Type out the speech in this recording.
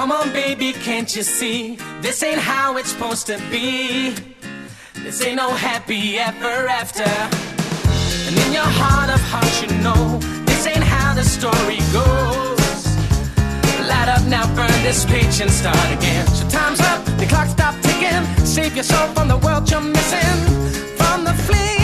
Come on, baby, can't you see? This ain't how it's supposed to be. This ain't no happy ever after. And in your heart of hearts, you know this ain't how the story goes. Light up now, burn this page and start again. So time's up, the clock stopped ticking. Save your soul from the world you're missing. From the flame